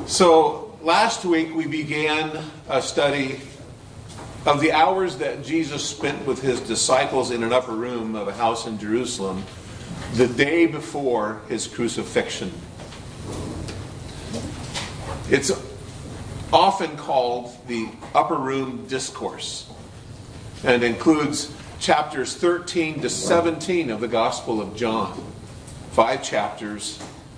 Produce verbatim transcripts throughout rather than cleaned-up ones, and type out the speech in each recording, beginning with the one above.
So last week we began a study of the hours that Jesus spent with his disciples in an upper room of a house in Jerusalem the day before his crucifixion. It's often called the Upper Room Discourse and includes chapters thirteen to seventeen of the Gospel of John. Five chapters.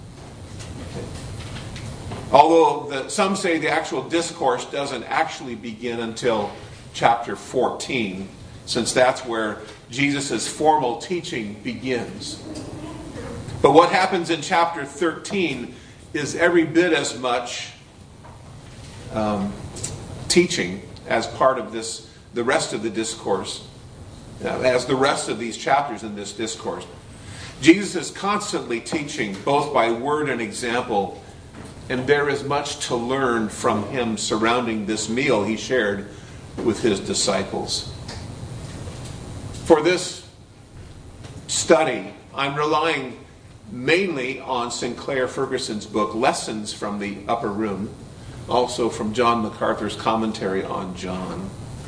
Although the, some say the actual discourse doesn't actually begin until chapter fourteen, since that's where Jesus' formal teaching begins. But what happens in chapter thirteen is every bit as much um, teaching as part of this, the rest of the discourse, uh, as the rest of these chapters in this discourse. Jesus is constantly teaching, both by word and example, and there is much to learn from him surrounding this meal he shared with his disciples. For this study, I'm relying mainly on Sinclair Ferguson's book, Lessons from the Upper Room, also from John MacArthur's commentary on John.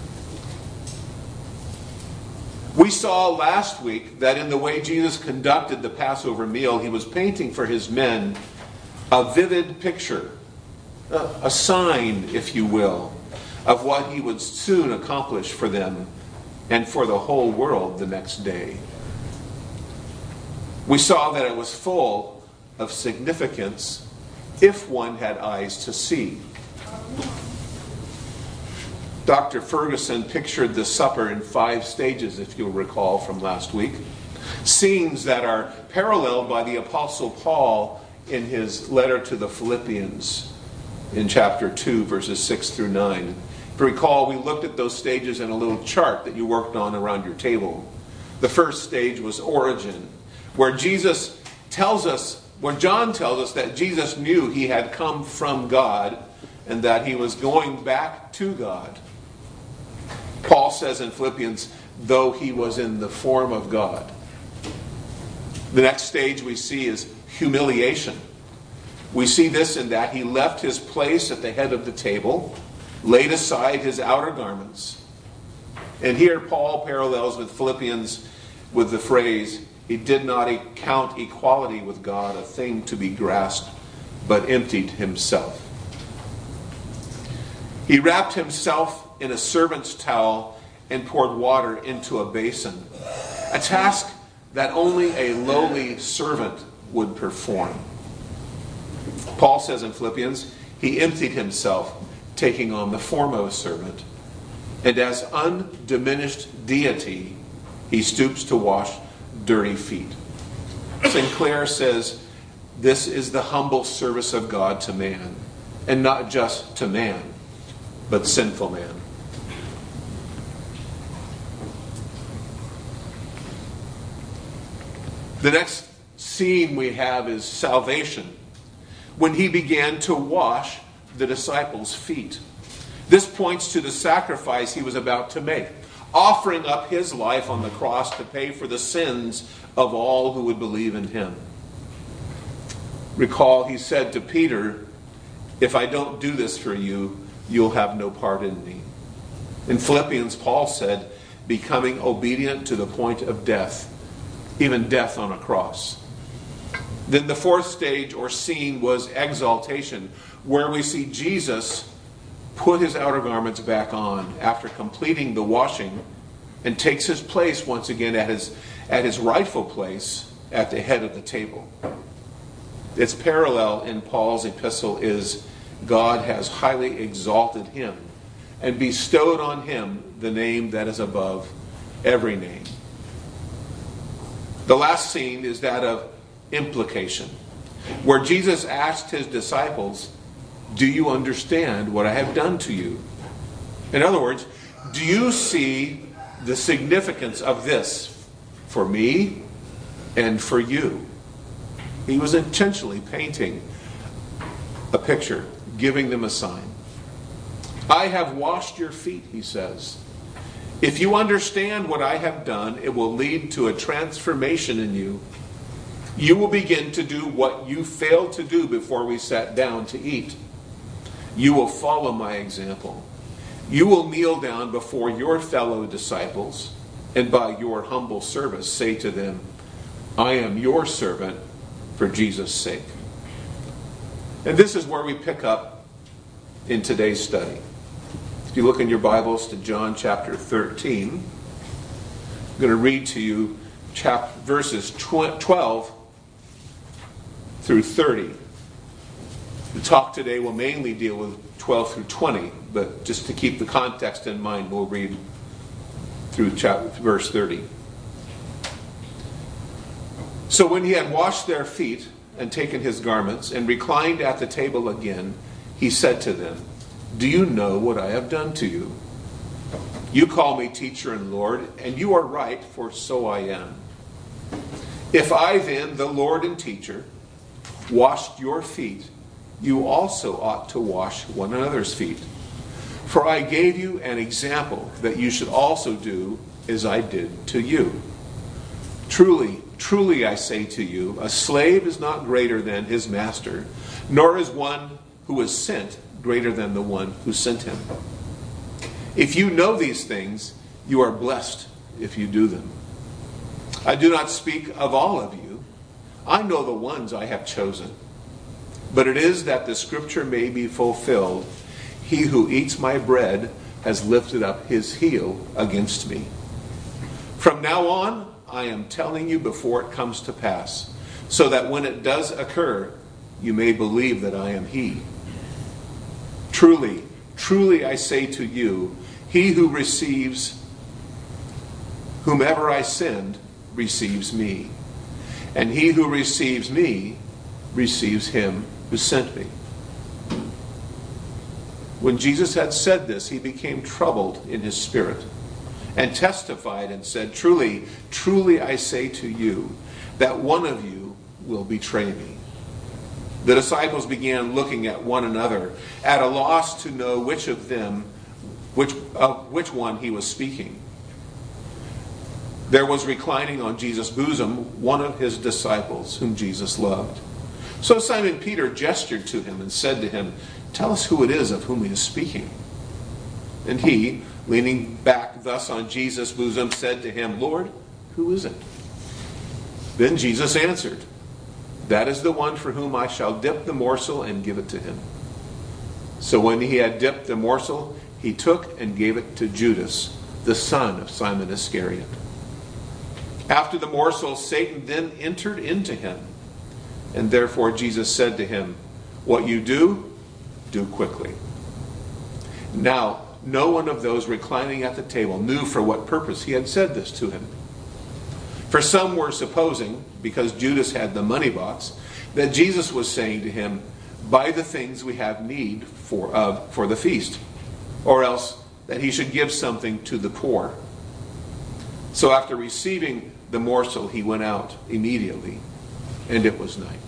We saw last week that in the way Jesus conducted the Passover meal, he was painting for his men a vivid picture, a sign, if you will, of what he would soon accomplish for them and for the whole world the next day. We saw that it was full of significance if one had eyes to see. Doctor Ferguson pictured the supper in five stages, if you'll recall from last week. Scenes that are paralleled by the Apostle Paul in his letter to the Philippians in chapter two, verses six through nine. If you recall, we looked at those stages in a little chart that you worked on around your table. The first stage was origin, where Jesus tells us, where John tells us that Jesus knew he had come from God and that he was going back to God. Paul says in Philippians, though he was in the form of God. The next stage we see is humiliation. We see this in that he left his place at the head of the table, laid aside his outer garments. And here Paul parallels with Philippians with the phrase, he did not count equality with God a thing to be grasped, but emptied himself. He wrapped himself in a servant's towel and poured water into a basin, a task that only a lowly servant would perform. Paul says in Philippians, he emptied himself, taking on the form of a servant, and as undiminished deity, he stoops to wash dirty feet. Sinclair says, this is the humble service of God to man, and not just to man, but sinful man. The next scene we have is salvation, when he began to wash the disciples' feet. This points to the sacrifice he was about to make, offering up his life on the cross to pay for the sins of all who would believe in him. Recall, he said to Peter, if I don't do this for you, you'll have no part in me. In Philippians, Paul said, becoming obedient to the point of death, even death on a cross. Then the fourth stage or scene was exaltation, where we see Jesus put his outer garments back on after completing the washing and takes his place once again at his, at his rightful place at the head of the table. Its parallel in Paul's epistle is God has highly exalted him and bestowed on him the name that is above every name. The last scene is that of implication, where Jesus asked his disciples, do you understand what I have done to you? In other words, do you see the significance of this for me and for you? He was intentionally painting a picture, giving them a sign. I have washed your feet, he says. If you understand what I have done, it will lead to a transformation in you. You will begin to do what you failed to do before we sat down to eat. you will follow my example. You will kneel down before your fellow disciples, and by your humble service say to them, I am your servant for Jesus' sake. And this is where we pick up in today's study. If you look in your Bibles to John chapter thirteen, I'm going to read to you chapter, verses twelve through thirty. The talk today will mainly deal with twelve through twenty, but just to keep the context in mind, we'll read through chapter, verse thirty. So when he had washed their feet and taken his garments and reclined at the table again, he said to them, Do you know what I have done to you? You call me teacher and Lord, and you are right, for so I am. If I then, the Lord and teacher, washed your feet, you also ought to wash one another's feet. For I gave you an example that you should also do as I did to you. Truly, truly I say to you, a slave is not greater than his master, nor is one who was sent greater than the one who sent him. If you know these things, you are blessed if you do them. I do not speak of all of you. I know the ones I have chosen. But it is that the scripture may be fulfilled. He who eats my bread has lifted up his heel against me. From now on, I am telling you before it comes to pass, so that when it does occur, you may believe that I am he. Truly, truly I say to you, he who receives whomever I send receives me, and he who receives me receives him who sent me. When Jesus had said this, he became troubled in his spirit and testified and said, Truly, truly I say to you, that one of you will betray me. The disciples began looking at one another, at a loss to know which of them, which of which one he was speaking. There was reclining on Jesus' bosom one of his disciples whom Jesus loved. So Simon Peter gestured to him and said to him, Tell us who it is of whom he is speaking. And he, leaning back thus on Jesus' bosom, said to him, Lord, who is it? Then Jesus answered, That is the one for whom I shall dip the morsel and give it to him. So when he had dipped the morsel, he took and gave it to Judas, the son of Simon Iscariot. After the morsel, Satan then entered into him. And therefore Jesus said to him, What you do, do quickly. Now, no one of those reclining at the table knew for what purpose he had said this to him. For some were supposing, because Judas had the money box, that Jesus was saying to him, Buy the things we have need for, of for the feast, or else that he should give something to the poor. So after receiving the morsel, he went out immediately, and it was night.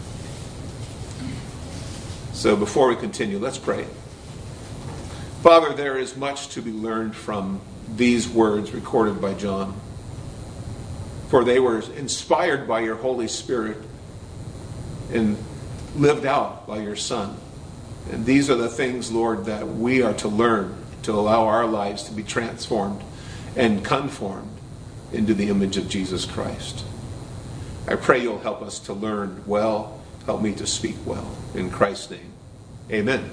So before we continue, let's pray. Father, there is much to be learned from these words recorded by John. For they were inspired by your Holy Spirit and lived out by your Son. And these are the things, Lord, that we are to learn to allow our lives to be transformed and conformed into the image of Jesus Christ. I pray you'll help us to learn well. Help me to speak well. In Christ's name, amen.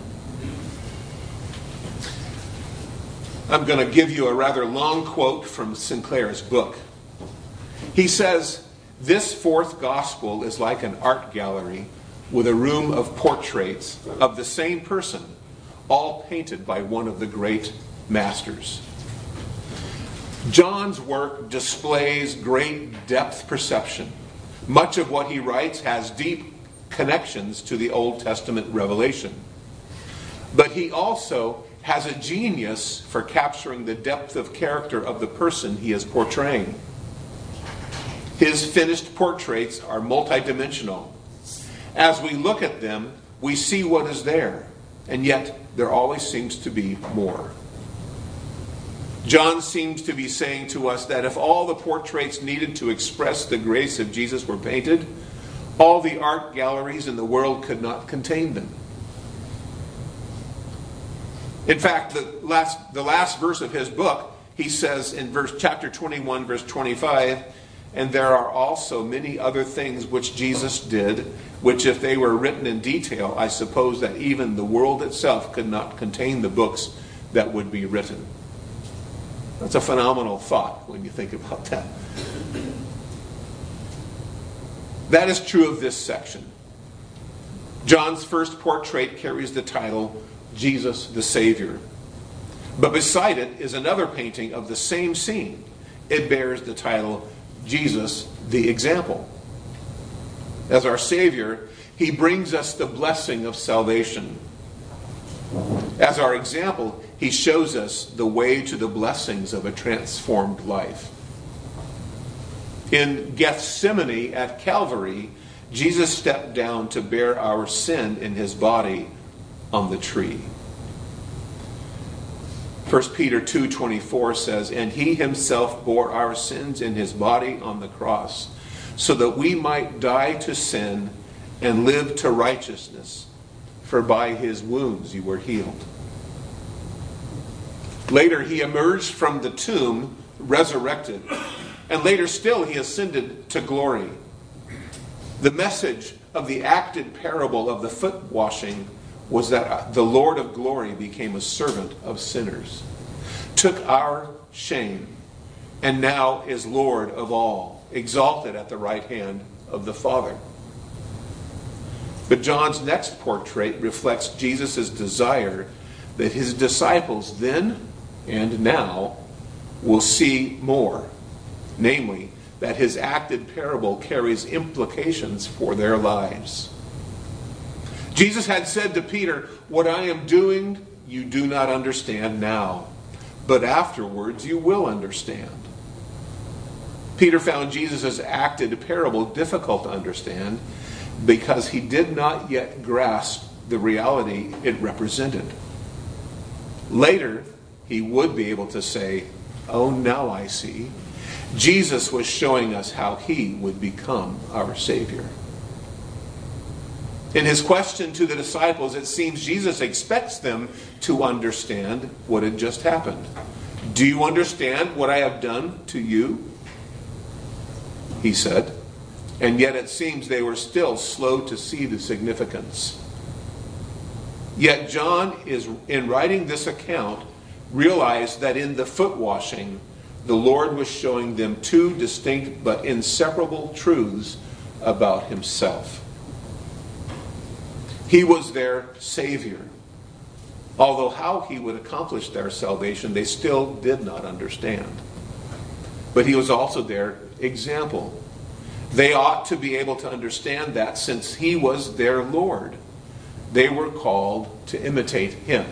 I'm going to give you a rather long quote from Sinclair's book. He says, This fourth gospel is like an art gallery with a room of portraits of the same person, all painted by one of the great masters. John's work displays great depth perception. Much of what he writes has deep connections to the Old Testament revelation. But he also has a genius for capturing the depth of character of the person he is portraying. His finished portraits are multidimensional. As we look at them, we see what is there, and yet there always seems to be more. John seems to be saying to us that if all the portraits needed to express the grace of Jesus were painted, all the art galleries in the world could not contain them. In fact, the last, the last verse of his book, he says in verse chapter twenty-one, verse twenty-five, and there are also many other things which Jesus did, which if they were written in detail, I suppose that even the world itself could not contain the books that would be written. That's a phenomenal thought when you think about that. That is true of this section. John's first portrait carries the title, Jesus the Savior. But beside it is another painting of the same scene. It bears the title, Jesus the Example. As our Savior, he brings us the blessing of salvation. As our example, he shows us the way to the blessings of a transformed life. In Gethsemane at Calvary, Jesus stepped down to bear our sin in his body on the tree. First Peter two twenty-four says, and he himself bore our sins in his body on the cross, so that we might die to sin and live to righteousness. For by his wounds you were healed. Later he emerged from the tomb resurrected, and later still he ascended to glory. The message of the acted parable of the foot washing was that the Lord of glory became a servant of sinners, took our shame, and now is Lord of all, exalted at the right hand of the Father. But John's next portrait reflects Jesus' desire that his disciples then and now will see more, namely, that his acted parable carries implications for their lives. Jesus had said to Peter, what I am doing you do not understand now, but afterwards you will understand. Peter found Jesus' acted parable difficult to understand because he did not yet grasp the reality it represented. Later, he would be able to say, oh, now I see. Jesus was showing us how he would become our Savior. In his question to the disciples, it seems Jesus expects them to understand what had just happened. Do you understand what I have done to you? He said. And yet it seems they were still slow to see the significance. Yet John is, in writing this account, realized that in the foot washing, the Lord was showing them two distinct but inseparable truths about himself. He was their Savior. Although how he would accomplish their salvation, they still did not understand. But he was also their example. They ought to be able to understand that since he was their Lord. They were called to imitate him.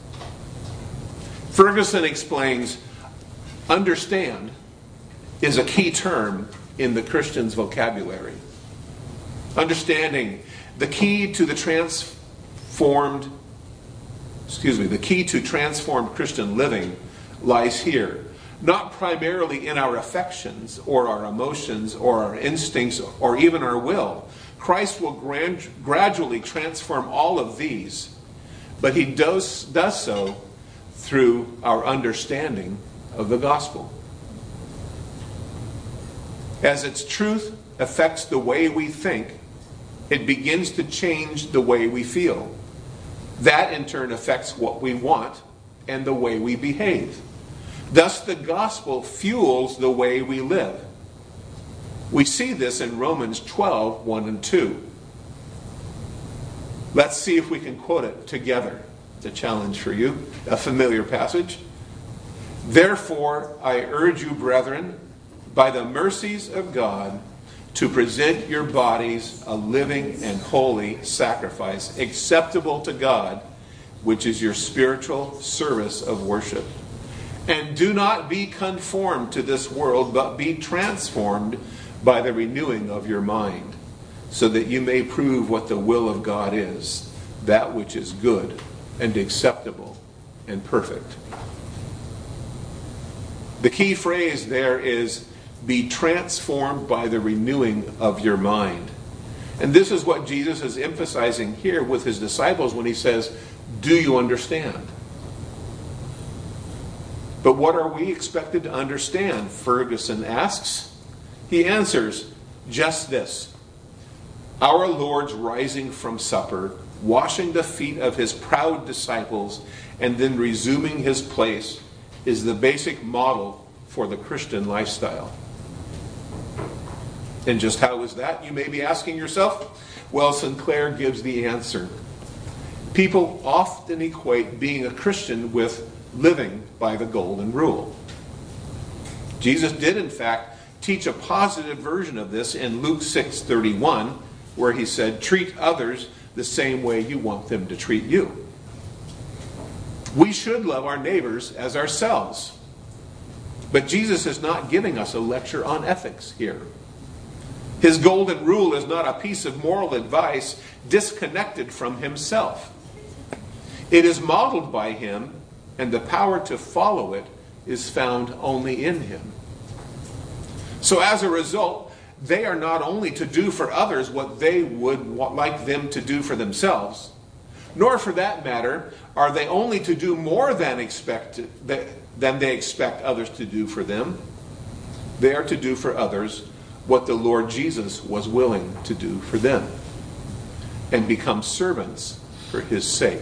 Ferguson explains, understand is a key term in the Christian's vocabulary. Understanding, the key to the transformed, excuse me, the key to transformed Christian living lies here. Not primarily in our affections or our emotions or our instincts or even our will. Christ will grand, gradually transform all of these, but he does, does so through our understanding of the gospel. As its truth affects the way we think, it begins to change the way we feel. That in turn affects what we want and the way we behave. Thus the gospel fuels the way we live. We see this in Romans twelve, one and two. Let's see if we can quote it together. It's a challenge for you, a familiar passage. Therefore, I urge you, brethren, by the mercies of God, to present your bodies a living and holy sacrifice, acceptable to God, which is your spiritual service of worship. And do not be conformed to this world, but be transformed by the renewing of your mind, so that you may prove what the will of God is, that which is good and acceptable and perfect. The key phrase there is, be transformed by the renewing of your mind. And this is what Jesus is emphasizing here with his disciples when he says, do you understand? But what are we expected to understand? Ferguson asks. He answers, just this. Our Lord's rising from supper, washing the feet of his proud disciples, and then resuming his place is the basic model for the Christian lifestyle. And just how is that, you may be asking yourself? Well, Sinclair gives the answer. People often equate being a Christian with living by the golden rule. Jesus did, in fact, teach a positive version of this in Luke six thirty-one, where he said, treat others the same way you want them to treat you. We should love our neighbors as ourselves. But Jesus is not giving us a lecture on ethics here. His golden rule is not a piece of moral advice disconnected from himself. It is modeled by him, and the power to follow it is found only in him. So as a result, they are not only to do for others what they would like them to do for themselves, nor for that matter are they only to do more than expected, than they expect others to do for them. They are to do for others what the Lord Jesus was willing to do for them, and become servants for his sake.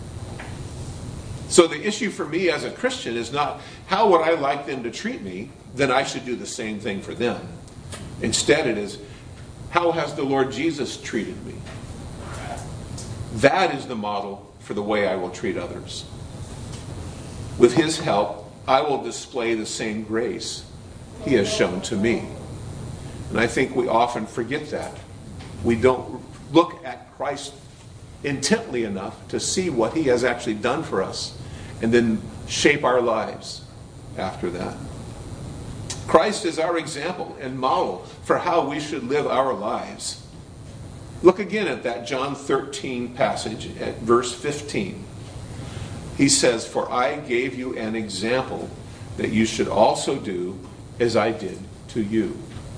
So the issue for me as a Christian is not how would I like them to treat me, then I should do the same thing for them. Instead it is, how has the Lord Jesus treated me? That is the model for the way I will treat others. With his help, I will display the same grace he has shown to me. And I think we often forget that. We don't look at Christ intently enough to see what he has actually done for us and then shape our lives after that. Christ is our example and model for how we should live our lives. Look again at that John thirteen passage at verse fifteen. He says, for I gave you an example that you should also do as I did to you.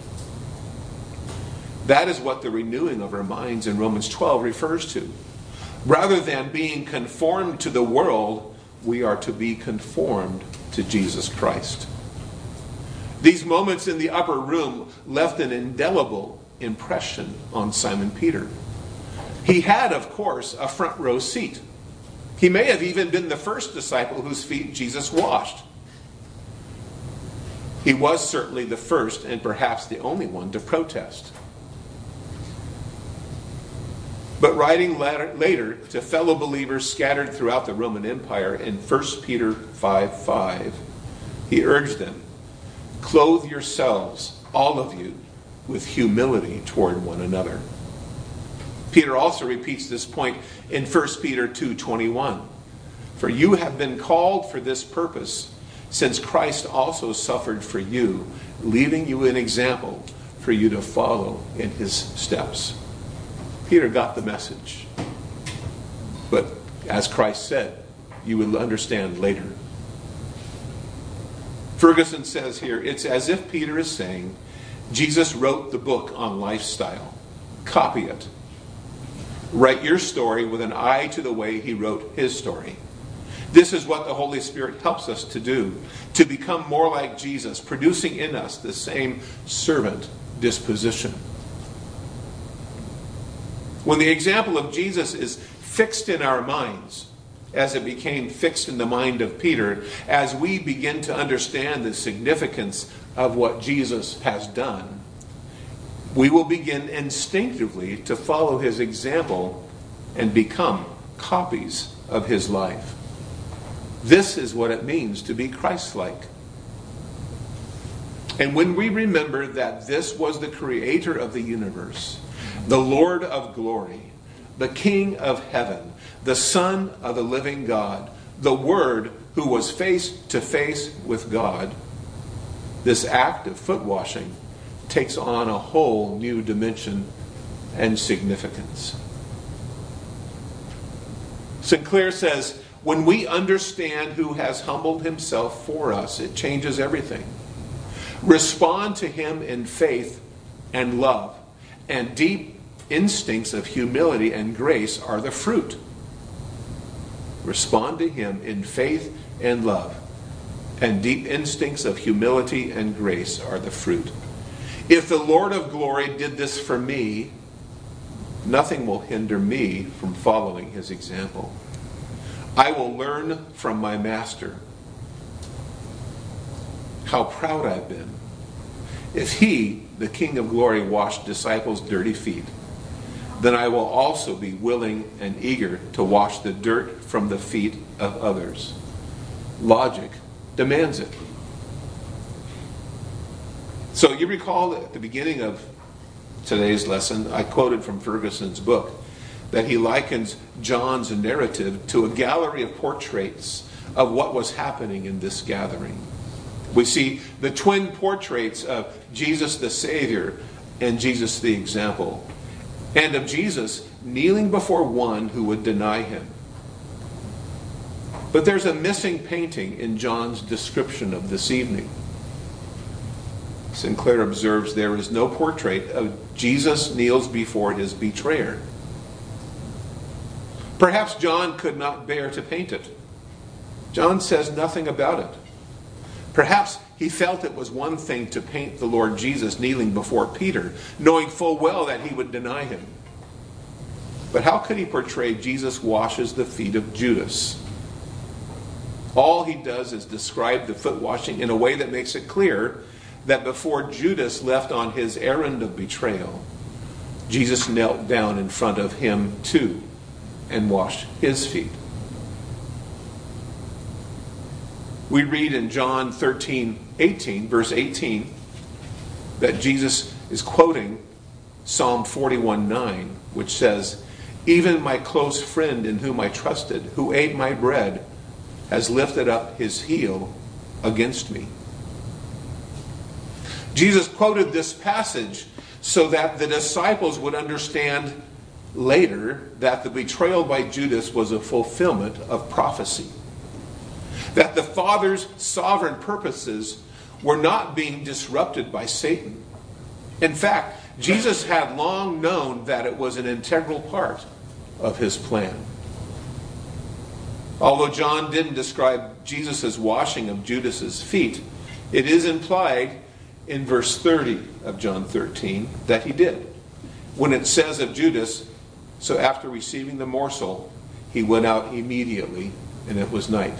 That is what the renewing of our minds in Romans twelve refers to. Rather than being conformed to the world, we are to be conformed to Jesus Christ. These moments in the upper room left an indelible impression on Simon Peter. He had, of course, a front row seat. He may have even been the first disciple whose feet Jesus washed. He was certainly the first and perhaps the only one to protest. But writing later to fellow believers scattered throughout the Roman Empire in First Peter five five, he urged them, clothe yourselves, all of you, with humility toward one another. Peter also repeats this point in First Peter two twenty-one. For you have been called for this purpose, since Christ also suffered for you, leaving you an example for you to follow in his steps. Peter got the message. But as Christ said, you will understand later. Ferguson says here, it's as if Peter is saying, Jesus wrote the book on lifestyle. Copy it. Write your story with an eye to the way he wrote his story. This is what the Holy Spirit helps us to do, to become more like Jesus, producing in us the same servant disposition. When the example of Jesus is fixed in our minds, as it became fixed in the mind of Peter, as we begin to understand the significance of what Jesus has done, we will begin instinctively to follow his example and become copies of his life. This is what it means to be Christ-like. And when we remember that this was the creator of the universe, the Lord of glory, the King of heaven, the Son of the living God, the Word who was face to face with God, this act of foot washing takes on a whole new dimension and significance. Sinclair says, when we understand who has humbled himself for us, it changes everything. Respond to him in faith and love, and deep instincts of humility and grace are the fruit. Respond to him in faith and love, and deep instincts of humility and grace are the fruit. If the Lord of glory did this for me, nothing will hinder me from following his example. I will learn from my master how proud I've been. If he, the King of glory, washed disciples' dirty feet, then I will also be willing and eager to wash the dirt from the feet of others. Logic demands it. So you recall at the beginning of today's lesson, I quoted from Ferguson's book that he likens John's narrative to a gallery of portraits of what was happening in this gathering. We see the twin portraits of Jesus the Savior and Jesus the example, and of Jesus kneeling before one who would deny him. But there's a missing painting in John's description of this evening. Sinclair observes there is no portrait of Jesus kneels before his betrayer. Perhaps John could not bear to paint it. John says nothing about it. Perhaps he felt it was one thing to paint the Lord Jesus kneeling before Peter, knowing full well that he would deny him. But how could he portray Jesus washes the feet of Judas? All he does is describe the foot washing in a way that makes it clear that before Judas left on his errand of betrayal, Jesus knelt down in front of him too and washed his feet. We read in John thirteen eighteen, verse eighteen, that Jesus is quoting Psalm forty-one nine, which says, "Even my close friend in whom I trusted, who ate my bread, has lifted up his heel against me." Jesus quoted this passage so that the disciples would understand later that the betrayal by Judas was a fulfillment of prophecy. That the Father's sovereign purposes were not being disrupted by Satan. In fact, Jesus had long known that it was an integral part of his plan. Although John didn't describe Jesus' washing of Judas's feet, it is implied in verse thirty of John thirteen that he did. When it says of Judas, "So after receiving the morsel, he went out immediately, and it was night."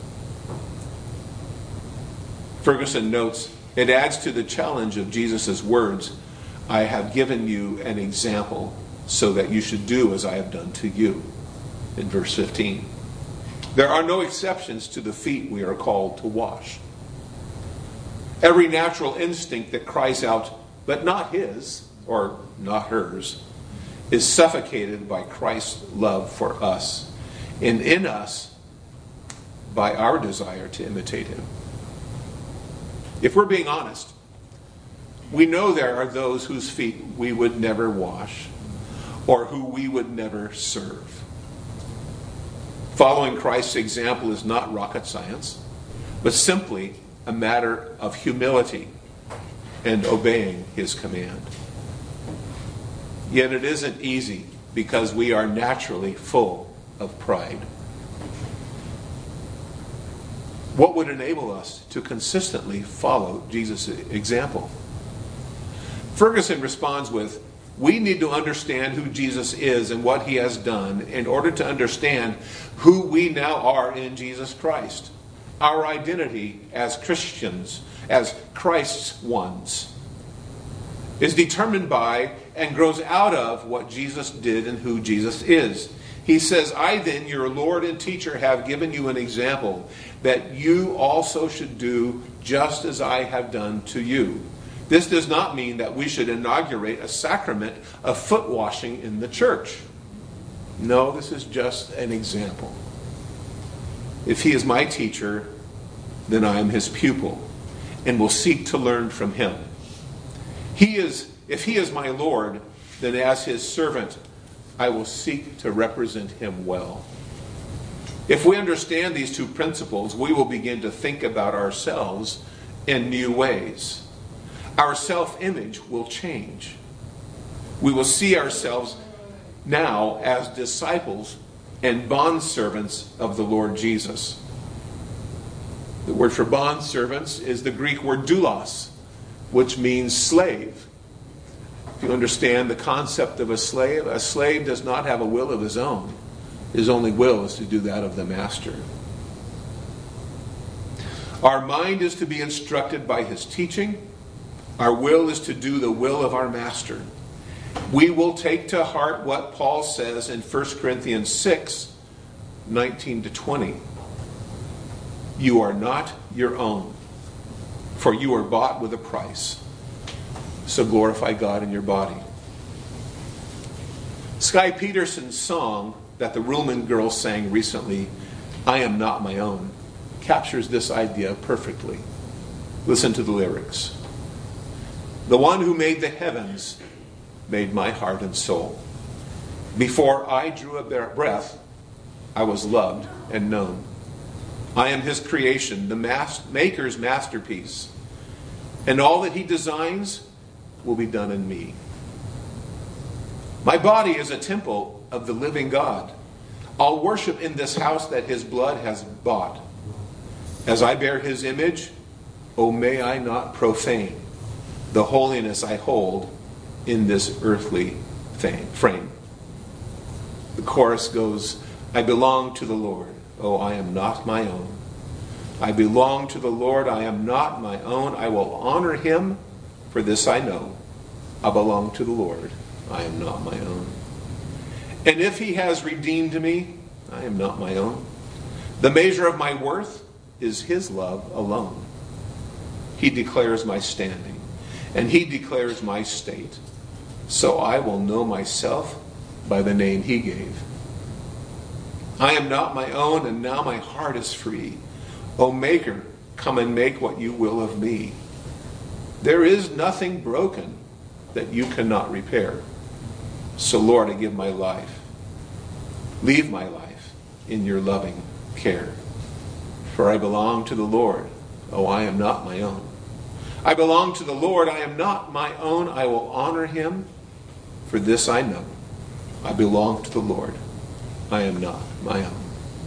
Ferguson notes, it adds to the challenge of Jesus' words, "I have given you an example so that you should do as I have done to you," in verse fifteen. There are no exceptions to the feet we are called to wash. Every natural instinct that cries out, but not his, or not hers, is suffocated by Christ's love for us, and in us by our desire to imitate him. If we're being honest, we know there are those whose feet we would never wash, or who we would never serve. Following Christ's example is not rocket science, but simply a matter of humility and obeying his command. Yet it isn't easy because we are naturally full of pride. What would enable us to consistently follow Jesus' example? Ferguson responds with, we need to understand who Jesus is and what he has done in order to understand who we now are in Jesus Christ. Our identity as Christians, as Christ's ones, is determined by and grows out of what Jesus did and who Jesus is. He says, "I then, your Lord and teacher, have given you an example that you also should do just as I have done to you." This does not mean that we should inaugurate a sacrament of foot washing in the church. No, this is just an example. If he is my teacher, then I am his pupil and will seek to learn from him. He is, if he is my Lord, then as his servant, I will seek to represent him well. If we understand these two principles, we will begin to think about ourselves in new ways. Our self-image will change. We will see ourselves now as disciples and bondservants of the Lord Jesus. The word for bond servants is the Greek word doulos, which means slave. If you understand the concept of a slave, a slave does not have a will of his own. His only will is to do that of the master. Our mind is to be instructed by his teaching. Our will is to do the will of our master. We will take to heart what Paul says in First Corinthians six, nineteen to twenty. You are not your own, for you are bought with a price. So glorify God in your body. Sky Peterson's song that the Ruhlman girls sang recently, I Am Not My Own, captures this idea perfectly. Listen to the lyrics. The one who made the heavens made my heart and soul. Before I drew a breath, I was loved and known. I am his creation, the mas- maker's masterpiece. And all that he designs will be done in me. My body is a temple of the living God. I'll worship in this house that his blood has bought. As I bear his image, oh, may I not profane the holiness I hold in this earthly frame. The chorus goes, I belong to the Lord. Oh, I am not my own. I belong to the Lord. I am not my own. I will honor him, for this I know. I belong to the Lord. I am not my own. And if he has redeemed me, I am not my own. The measure of my worth is his love alone. He declares my standing, and he declares my state. So I will know myself by the name he gave. I am not my own, and now my heart is free. O Maker, come and make what you will of me. There is nothing broken that you cannot repair. So Lord, I give my life. Leave my life in your loving care. For I belong to the Lord. Oh, I am not my own. I belong to the Lord. I am not my own. I will honor him. For this I know. I belong to the Lord. I am not my own.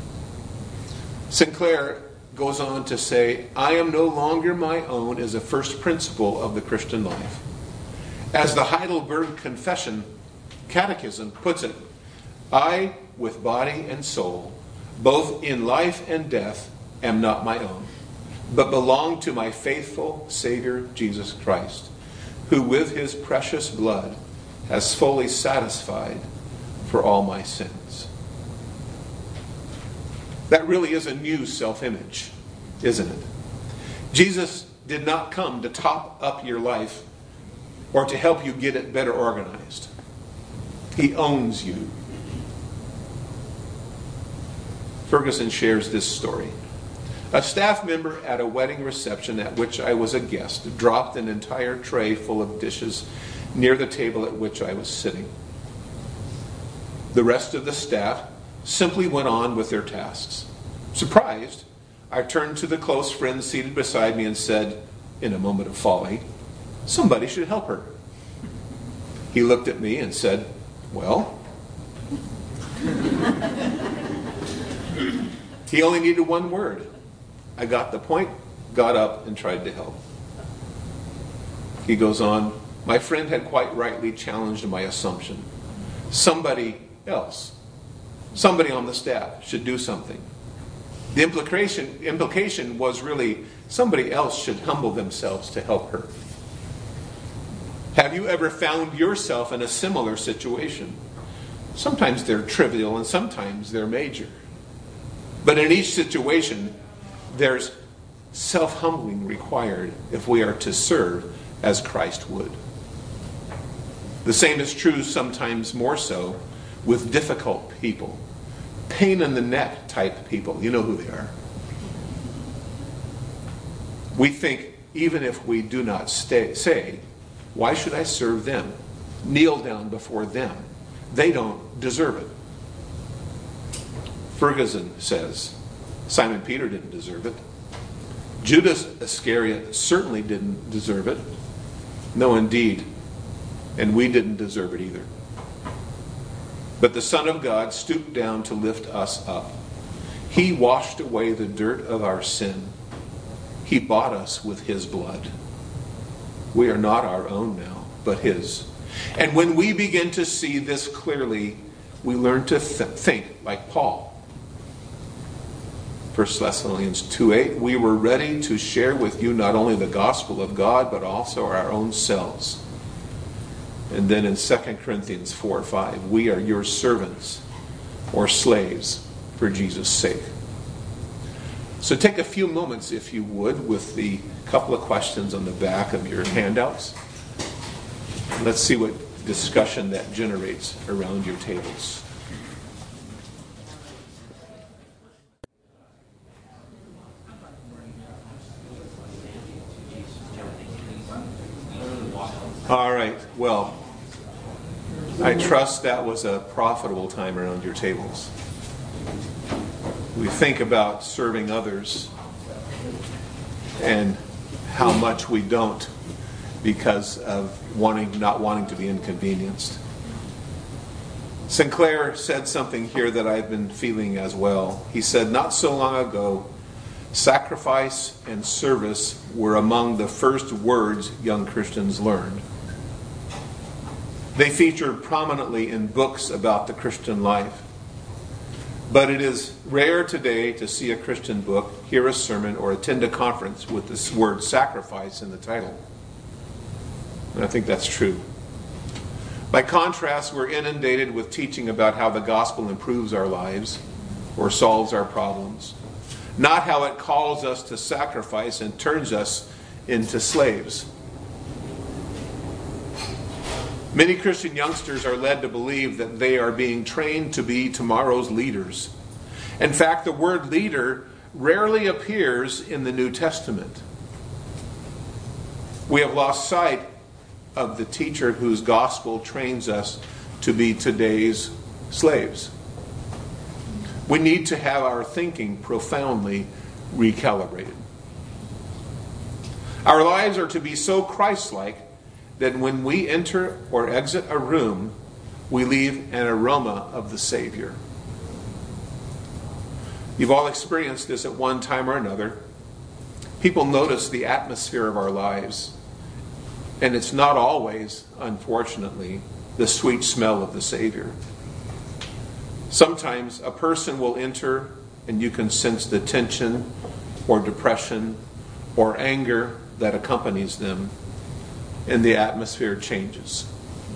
Sinclair goes on to say, I am no longer my own is a first principle of the Christian life. As the Heidelberg Confession Catechism puts it, I, with body and soul, both in life and death, am not my own, but belong to my faithful Savior Jesus Christ, who with his precious blood has fully satisfied for all my sins. That really is a new self-image, isn't it? Jesus did not come to top up your life or to help you get it better organized. He owns you. Ferguson shares this story. A staff member at a wedding reception at which I was a guest dropped an entire tray full of dishes near the table at which I was sitting. The rest of the staff simply went on with their tasks. Surprised, I turned to the close friend seated beside me and said, in a moment of folly, somebody should help her. He looked at me and said, well? He only needed one word. I got the point, got up, and tried to help. He goes on, my friend had quite rightly challenged my assumption. Somebody else, somebody on the staff should do something. The implication, implication was really somebody else should humble themselves to help her. Have you ever found yourself in a similar situation? Sometimes they're trivial and sometimes they're major. But in each situation, there's self-humbling required if we are to serve as Christ would. The same is true, sometimes more so, with difficult people. Pain in the neck type people. You know who they are. We think, even if we do not stay, say, why should I serve them? Kneel down before them. They don't deserve it. Ferguson says, Simon Peter didn't deserve it. Judas Iscariot certainly didn't deserve it. No, indeed. And we didn't deserve it either. But the Son of God stooped down to lift us up. He washed away the dirt of our sin He bought us with his blood. We are not our own now, but his. And when we begin to see this clearly, we learn to th- think like Paul. First Thessalonians two eight, we were ready to share with you not only the gospel of God, but also our own selves. And then in Second Corinthians four five, we are your servants or slaves for Jesus' sake. So take a few moments, if you would, with the couple of questions on the back of your handouts. Let's see what discussion that generates around your tables. All right, well, I trust that was a profitable time around your tables. We think about serving others and how much we don't because of wanting, not wanting to be inconvenienced. Sinclair said something here that I've been feeling as well. He said, not so long ago, sacrifice and service were among the first words young Christians learned. They featured prominently in books about the Christian life. But it is rare today to see a Christian book, hear a sermon, or attend a conference with this word sacrifice in the title. And I think that's true. By contrast, we're inundated with teaching about how the gospel improves our lives or solves our problems, not how it calls us to sacrifice and turns us into slaves. Many Christian youngsters are led to believe that they are being trained to be tomorrow's leaders. In fact, the word leader rarely appears in the New Testament. We have lost sight of the teacher whose gospel trains us to be today's slaves. We need to have our thinking profoundly recalibrated. Our lives are to be so Christ-like that when we enter or exit a room, we leave an aroma of the Savior. You've all experienced this at one time or another. People notice the atmosphere of our lives, and it's not always, unfortunately, the sweet smell of the Savior. Sometimes a person will enter and you can sense the tension or depression or anger that accompanies them, and the atmosphere changes.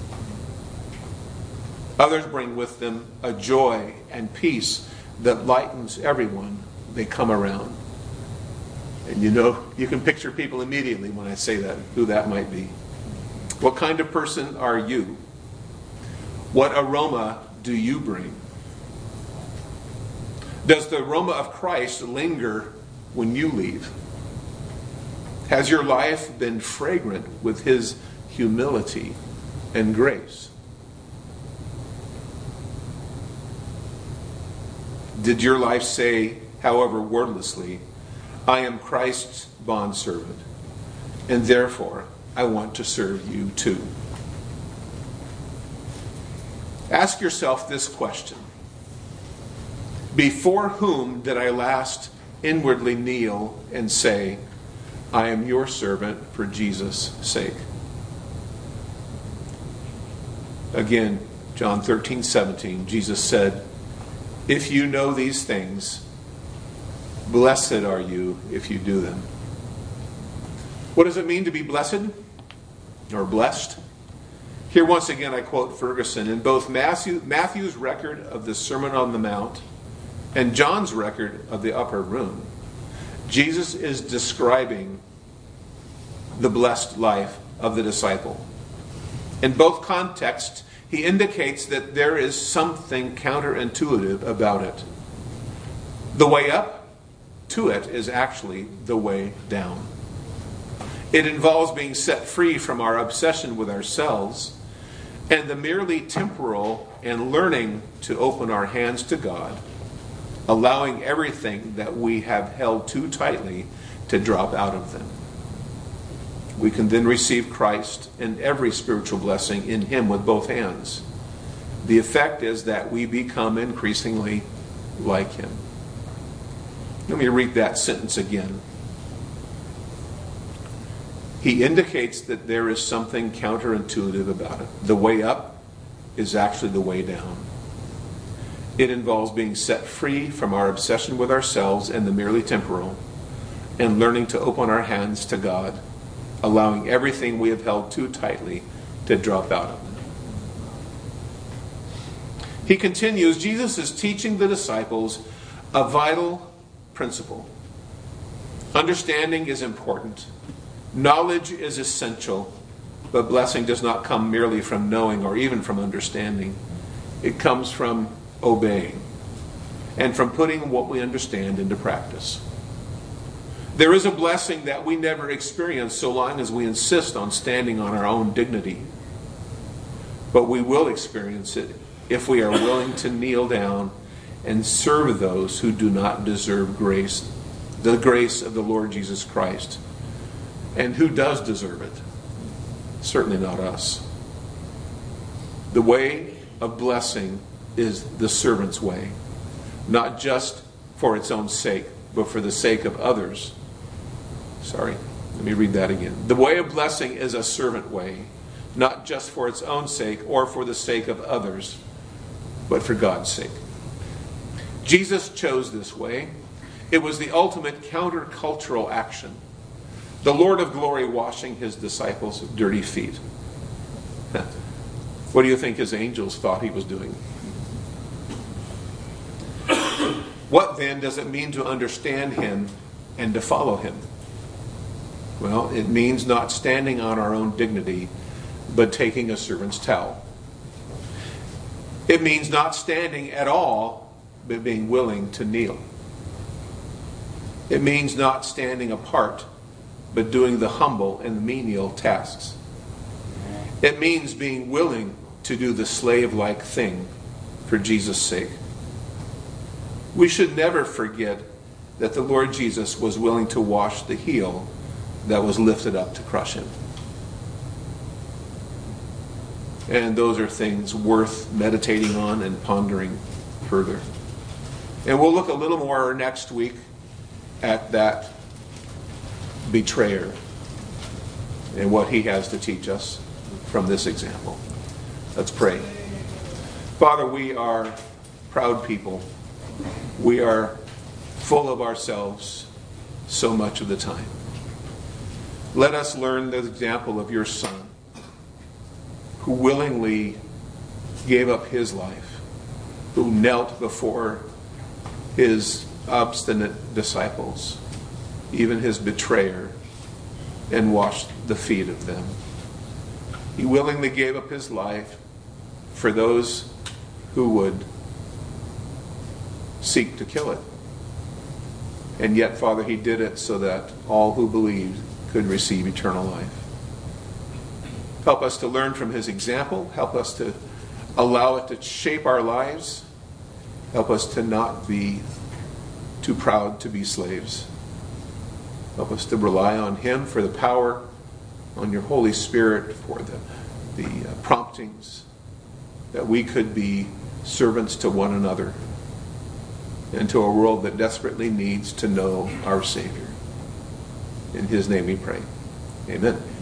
Others bring with them a joy and peace that lightens everyone they come around. And you know, you can picture people immediately when I say that, who that might be. What kind of person are you? What aroma do you bring? Does the aroma of Christ linger when you leave? Has your life been fragrant with his humility and grace? Did your life say, however wordlessly, I am Christ's bondservant, and therefore I want to serve you too? Ask yourself this question. Before whom did I last inwardly kneel and say, I am your servant for Jesus' sake? Again, John thirteen seventeen, Jesus said, if you know these things, blessed are you if you do them. What does it mean to be blessed or blessed? Here once again I quote Ferguson. In both Matthew, Matthew's record of the Sermon on the Mount and John's record of the upper room, Jesus is describing the blessed life of the disciple. In both contexts, he indicates that there is something counterintuitive about it. The way up to it is actually the way down. It involves being set free from our obsession with ourselves and the merely temporal and learning to open our hands to God, allowing everything that we have held too tightly to drop out of them. We can then receive Christ and every spiritual blessing in him with both hands. The effect is that we become increasingly like him. Let me read that sentence again. he indicates that there is something counterintuitive about it. The way up is actually the way down. It involves being set free from our obsession with ourselves and the merely temporal, and learning to open our hands to God, allowing everything we have held too tightly to drop out of them. He continues, Jesus is teaching the disciples a vital principle. Understanding is important. Knowledge is essential, but blessing does not come merely from knowing or even from understanding. It comes from obeying and from putting what we understand into practice. There is a blessing that we never experience so long as we insist on standing on our own dignity. But we will experience it if we are willing to kneel down and serve those who do not deserve grace, the grace of the Lord Jesus Christ. And who does deserve it? Certainly not us. The way of blessing is the servant's way, not just for its own sake, but for the sake of others. Sorry, let me read that again. The way of blessing is a servant way, not just for its own sake or for the sake of others, but for God's sake. Jesus chose this way. It was the ultimate countercultural action. The Lord of glory washing his disciples' dirty feet. What do you think his angels thought he was doing? What then does it mean to understand him and to follow him? Well, it means not standing on our own dignity, but taking a servant's towel. It means not standing at all, but being willing to kneel. It means not standing apart, but doing the humble and menial tasks. It means being willing to do the slave-like thing for Jesus' sake. We should never forget that the Lord Jesus was willing to wash the heel that was lifted up to crush him. And those are things worth meditating on and pondering further. And we'll look a little more next week at that betrayer and what he has to teach us from this example. Let's pray. Father, we are proud people. We are full of ourselves so much of the time. Let us learn the example of your Son, who willingly gave up his life, who knelt before his obstinate disciples, even his betrayer, and washed the feet of them. He willingly gave up his life for those who would seek to kill it. And yet, Father, he did it so that all who believed could receive eternal life. Help us to learn from his example. Help us to allow it to shape our lives. Help us to not be too proud to be slaves. Help us to rely on him for the power, on your Holy Spirit for the, the uh, promptings, that we could be servants to one another and to a world that desperately needs to know our Savior. In his name we pray. Amen.